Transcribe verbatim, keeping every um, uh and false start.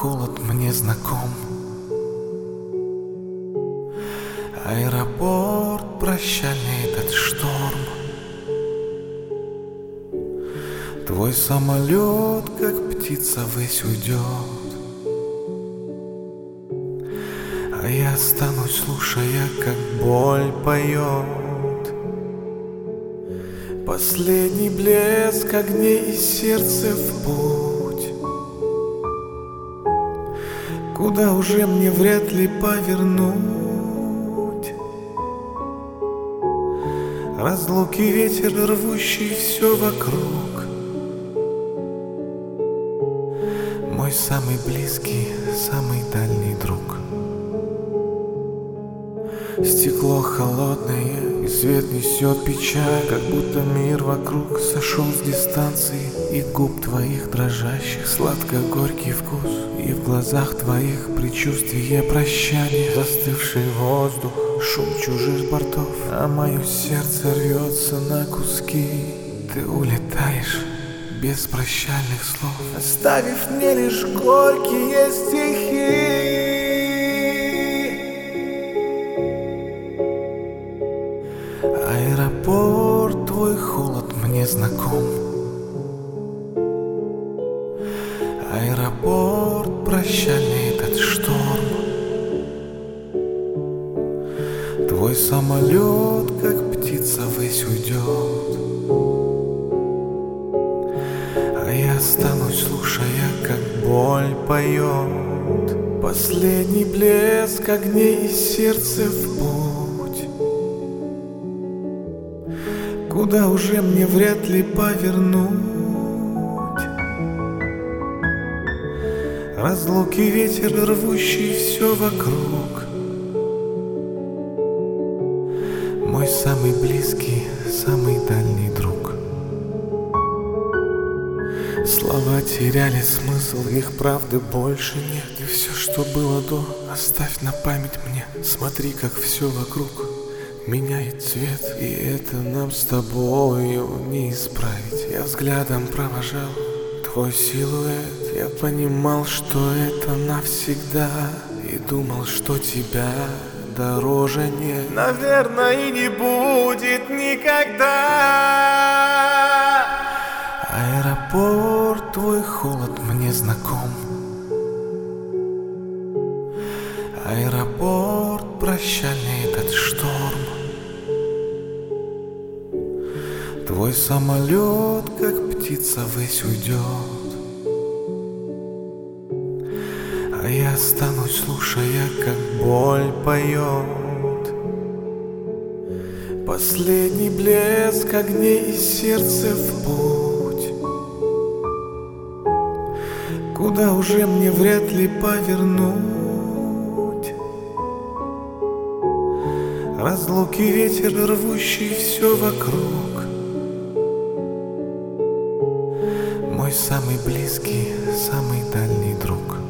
холод мне знаком. Аэропорт, прощальный этот шторм. Твой самолет, как птица, ввысь уйдет, а я останусь, слушая, как боль поет. Последний блеск огней и сердце в путь, куда уже мне вряд ли повернуть. Разлуки ветер, рвущий все вокруг, мой самый близкий, самый дальний друг. Стекло холодное, и свет несет печаль, как будто мир вокруг сошел с дистанции. И губ твоих дрожащих сладко-горький вкус, и в глазах твоих предчувствие прощания. Застывший воздух, шум чужих бортов, а мое сердце рвется на куски. Ты улетаешь без прощальных слов, оставив мне лишь горькие стихи. Аэропорт, твой холод мне знаком. Аэропорт, прощальный этот шторм. Твой самолет, как птица, ввысь уйдет, а я останусь, слушая, как боль поет. Последний блеск огней и сердце в путь, куда уже мне вряд ли повернуть. Разлуки ветер, рвущий все вокруг, мой самый близкий, самый дальний друг. Слова теряли смысл, их правды больше нет. И все, что было до, оставь на память мне. Смотри, как все вокруг меняет цвет, и это нам с тобою не исправить. Я взглядом провожал твой силуэт, я понимал, что это навсегда, и думал, что тебя дороже нет, наверное, и не будет никогда. Аэропорт, твой холод мне знаком. Аэропорт, прощальный этот шторм. Твой самолет, как птица, ввысь уйдет, а я останусь, слушая, как боль поет. Последний блеск огней и сердце в путь, куда уже мне вряд ли повернуть. Разлуки ветер, рвущий все вокруг, мой самый близкий, самый дальний друг.